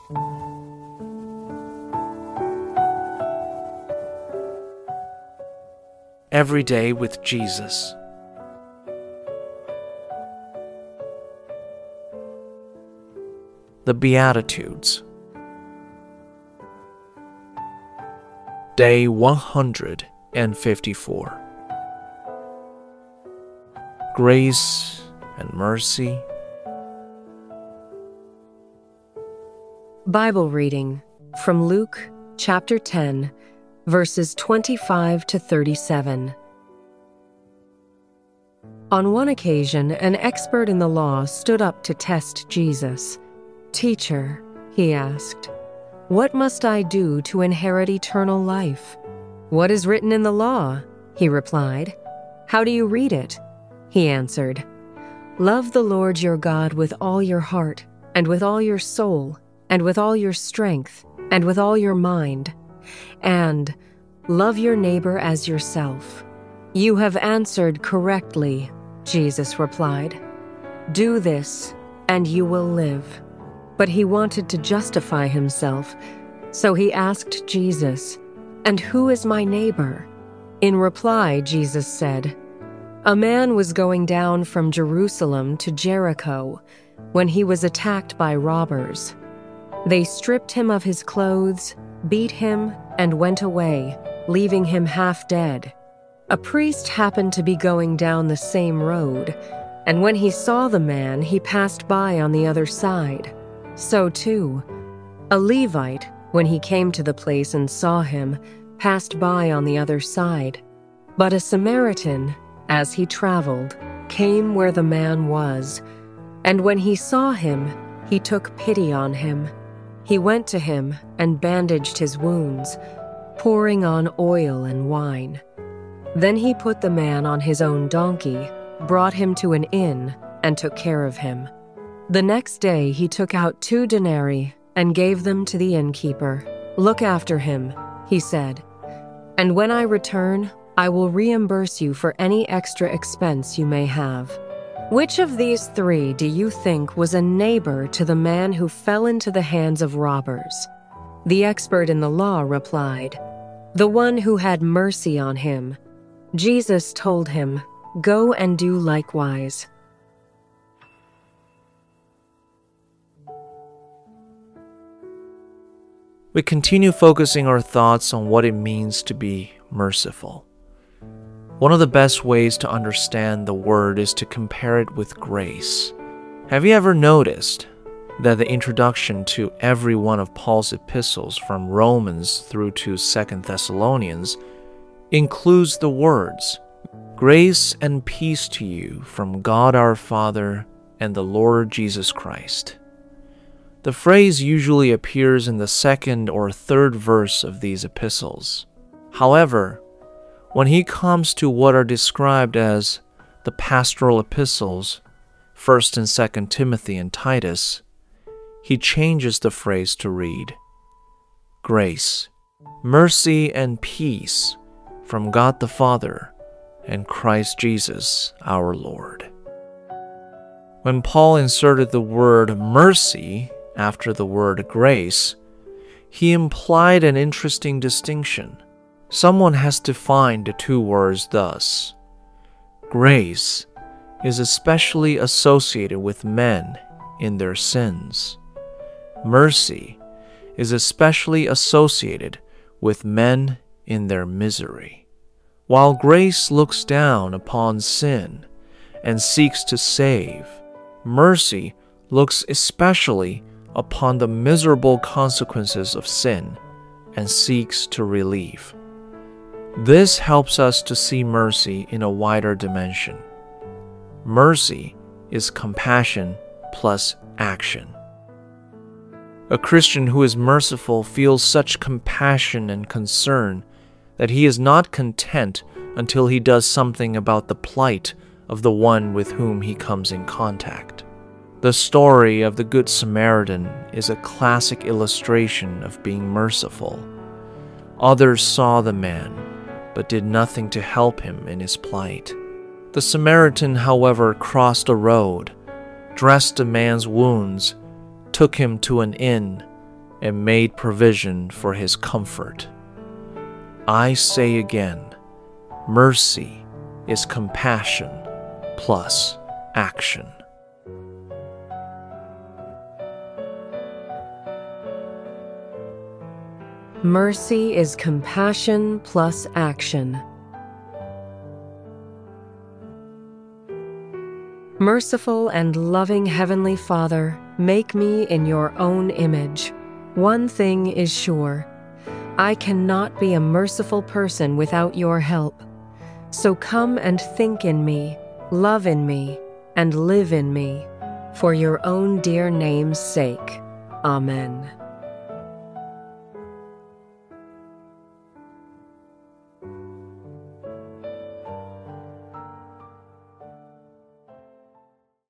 Every Day with Jesus. The Beatitudes. Day 154. Grace and mercy. Bible reading from Luke chapter 10, verses 25 to 37. On one occasion, an expert in the law stood up to test Jesus. "Teacher," he asked, "what must I do to inherit eternal life?" "What is written in the law?" he replied. "How do you read it?" He answered, "Love the Lord your God with all your heart, and with all your soul, and with all your strength, and with all your mind, and love your neighbor as yourself." "You have answered correctly," Jesus replied. "Do this, and you will live." But he wanted to justify himself, so he asked Jesus, "And who is my neighbor?" In reply, Jesus said, "A man was going down from Jerusalem to Jericho when he was attacked by robbers. They stripped him of his clothes, beat him, and went away, leaving him half dead. A priest happened to be going down the same road, and when he saw the man, he passed by on the other side. So too, a Levite, when he came to the place and saw him, passed by on the other side. But a Samaritan, as he traveled, came where the man was, and when he saw him, he took pity on him. He went to him and bandaged his wounds, pouring on oil and wine. Then he put the man on his own donkey, brought him to an inn, and took care of him. The next day he took out 2 denarii and gave them to the innkeeper. "Look after him," he said, "and when I return, I will reimburse you for any extra expense you may have." Which of these 3 do you think was a neighbor to the man who fell into the hands of robbers? The expert in the law replied, "The one who had mercy on him." Jesus told him, "Go and do likewise." We continue focusing our thoughts on what it means to be merciful. One of the best ways to understand the word is to compare it with grace. Have you ever noticed that the introduction to every one of Paul's epistles from Romans through to 2 Thessalonians includes the words, "Grace and peace to you from God our Father and the Lord Jesus Christ." The phrase usually appears in the 2nd or 3rd verse of these epistles. However, when he comes to what are described as the pastoral epistles, 1st and 2nd Timothy and Titus, he changes the phrase to read, "Grace, mercy, and peace from God the Father and Christ Jesus our Lord." When Paul inserted the word mercy after the word grace, he implied an interesting distinction. Someone has defined the 2 words thus: grace is especially associated with men in their sins. Mercy is especially associated with men in their misery. While grace looks down upon sin and seeks to save, mercy looks especially upon the miserable consequences of sin and seeks to relieve. This helps us to see mercy in a wider dimension. Mercy is compassion plus action. A Christian who is merciful feels such compassion and concern that he is not content until he does something about the plight of the one with whom he comes in contact. The story of the Good Samaritan is a classic illustration of being merciful. Others saw the man, but did nothing to help him in his plight. The Samaritan, however, crossed a road, dressed the man's wounds, took him to an inn, and made provision for his comfort. I say again, mercy is compassion plus action. Mercy is compassion plus action. Merciful and loving Heavenly Father, make me in your own image. One thing is sure, I cannot be a merciful person without your help. So come and think in me, love in me, and live in me, for your own dear name's sake. Amen.